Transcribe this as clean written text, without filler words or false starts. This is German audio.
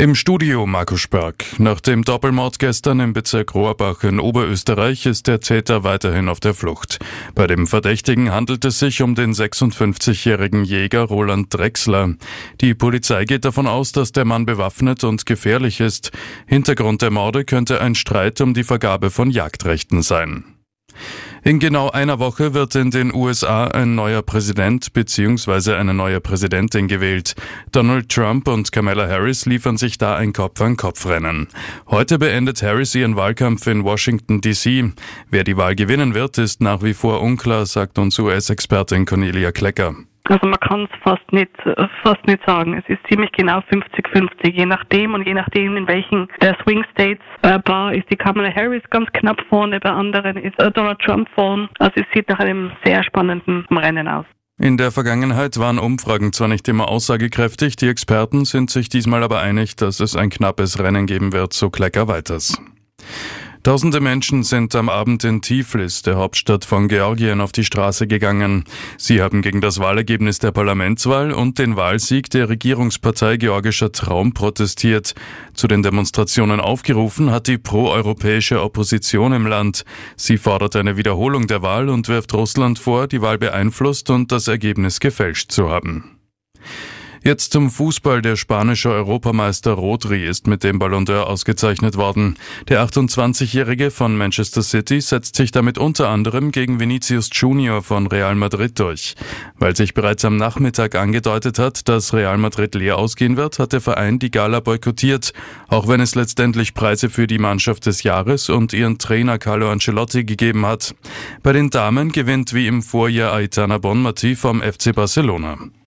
Im Studio Markus Sperg. Nach dem Doppelmord gestern im Bezirk Rohrbach in Oberösterreich ist der Täter weiterhin auf der Flucht. Bei dem Verdächtigen handelt es sich um den 56-jährigen Jäger Roland Drechsler. Die Polizei geht davon aus, dass der Mann bewaffnet und gefährlich ist. Hintergrund der Morde könnte ein Streit um die Vergabe von Jagdrechten sein. In genau einer Woche wird in den USA ein neuer Präsident bzw. eine neue Präsidentin gewählt. Donald Trump und Kamala Harris liefern sich da ein Kopf-an-Kopf-Rennen. Heute beendet Harris ihren Wahlkampf in Washington, D.C. Wer die Wahl gewinnen wird, ist nach wie vor unklar, sagt uns US-Expertin Cornelia Klecker. Also man kann es fast nicht sagen. Es ist ziemlich genau 50-50. Je nachdem in welchen der Swing States ist die Kamala Harris ganz knapp vorne, bei anderen ist Donald Trump vorne. Also es sieht nach einem sehr spannenden Rennen aus. In der Vergangenheit waren Umfragen zwar nicht immer aussagekräftig, die Experten sind sich diesmal aber einig, dass es ein knappes Rennen geben wird, so Klecker weiters. Tausende Menschen sind am Abend in Tiflis, der Hauptstadt von Georgien, auf die Straße gegangen. Sie haben gegen das Wahlergebnis der Parlamentswahl und den Wahlsieg der Regierungspartei Georgischer Traum protestiert. Zu den Demonstrationen aufgerufen hat die proeuropäische Opposition im Land. Sie fordert eine Wiederholung der Wahl und wirft Russland vor, die Wahl beeinflusst und das Ergebnis gefälscht zu haben. Jetzt zum Fußball. Der spanische Europameister Rodri ist mit dem Ballon d'Or ausgezeichnet worden. Der 28-Jährige von Manchester City setzt sich damit unter anderem gegen Vinicius Junior von Real Madrid durch. Weil sich bereits am Nachmittag angedeutet hat, dass Real Madrid leer ausgehen wird, hat der Verein die Gala boykottiert, auch wenn es letztendlich Preise für die Mannschaft des Jahres und ihren Trainer Carlo Ancelotti gegeben hat. Bei den Damen gewinnt wie im Vorjahr Aitana Bonmati vom FC Barcelona.